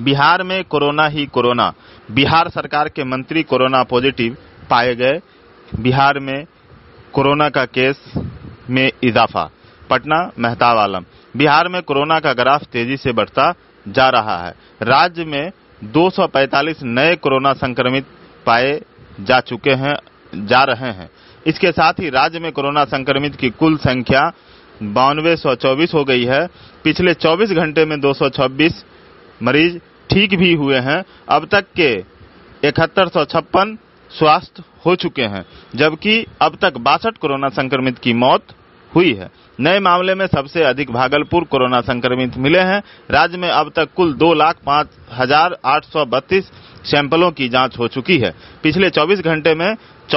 बिहार में कोरोना ही कोरोना, बिहार सरकार के मंत्री कोरोना पॉजिटिव पाए गए। बिहार में कोरोना का केस में इजाफा। पटना मेहताब आलम। बिहार में कोरोना का ग्राफ तेजी से बढ़ता जा रहा है। राज्य में 245 नए कोरोना संक्रमित पाए जा रहे हैं। इसके साथ ही राज्य में कोरोना संक्रमित की कुल संख्या 9224 हो गई है। पिछले 24 घंटे में 226 मरीज ठीक भी हुए हैं। अब तक के 7156 स्वस्थ हो चुके हैं, जबकि अब तक 62 कोरोना संक्रमित की मौत हुई है। नए मामले में सबसे अधिक भागलपुर कोरोना संक्रमित मिले हैं। राज्य में अब तक कुल 2,05,832 सैंपलों की जांच हो चुकी है। पिछले 24 घंटे में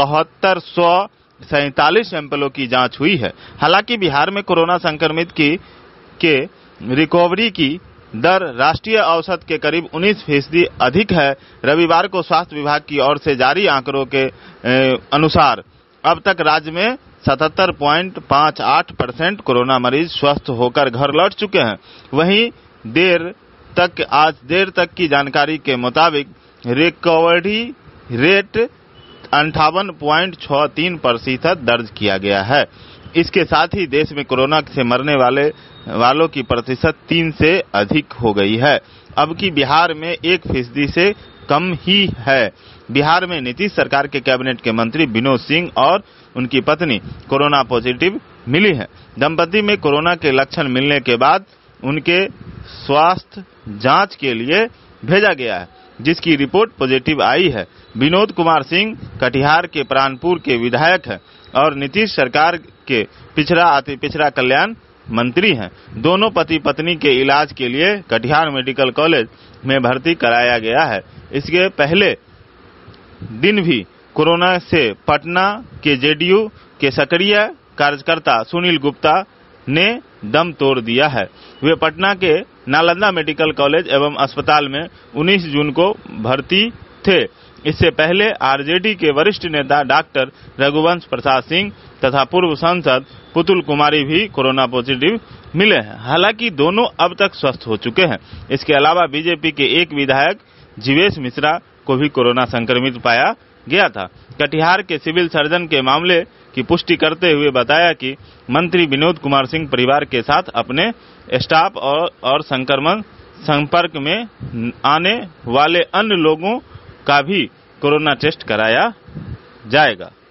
7447 सैंपलों की जांच हुई है। हालांकि बिहार में कोरोना संक्रमित के रिकवरी की दर राष्ट्रीय औसत के करीब 19% अधिक है। रविवार को स्वास्थ्य विभाग की ओर से जारी आंकड़ों के अनुसार अब तक राज्य में 77.58% कोरोना मरीज स्वस्थ होकर घर लौट चुके हैं। वहीं आज देर तक की जानकारी के मुताबिक रिकवरी रेट 58.63% दर्ज किया गया है। इसके साथ ही देश में कोरोना से मरने वालों की प्रतिशत 3 से अधिक हो गई है। अब की बिहार में 1% से कम ही है। बिहार में नीतीश सरकार के कैबिनेट के मंत्री विनोद सिंह और उनकी पत्नी कोरोना पॉजिटिव मिली है। दंपति में कोरोना के लक्षण मिलने के बाद उनके स्वास्थ्य जांच के लिए भेजा गया है, जिसकी रिपोर्ट पॉजिटिव आई है। विनोद कुमार सिंह कटिहार के प्राणपुर के विधायक हैं और नीतीश सरकार के पिछड़ा अति पिछड़ा कल्याण मंत्री हैं। दोनों पति पत्नी के इलाज के लिए कटिहार मेडिकल कॉलेज में भर्ती कराया गया है। इसके पहले दिन भी कोरोना से पटना के जेडीयू के सक्रिय कार्यकर्ता सुनील गुप्ता ने दम तोड़ दिया है। वे पटना के नालंदा मेडिकल कॉलेज एवं अस्पताल में 19 जून को भर्ती थे। इससे पहले आरजेडी के वरिष्ठ नेता डॉक्टर रघुवंश प्रसाद सिंह तथा पूर्व सांसद पुतुल कुमारी भी कोरोना पॉजिटिव मिले हैं। हालांकि दोनों अब तक स्वस्थ हो चुके हैं। इसके अलावा बीजेपी के एक विधायक जीवेश मिश्रा को भी कोरोना संक्रमित पाया गया था। कटिहार के सिविल सर्जन के मामले की पुष्टि करते हुए बताया कि मंत्री विनोद कुमार सिंह परिवार के साथ अपने स्टाफ और संक्रमण संपर्क में आने वाले अन्य लोगों का भी कोरोना टेस्ट कराया जाएगा।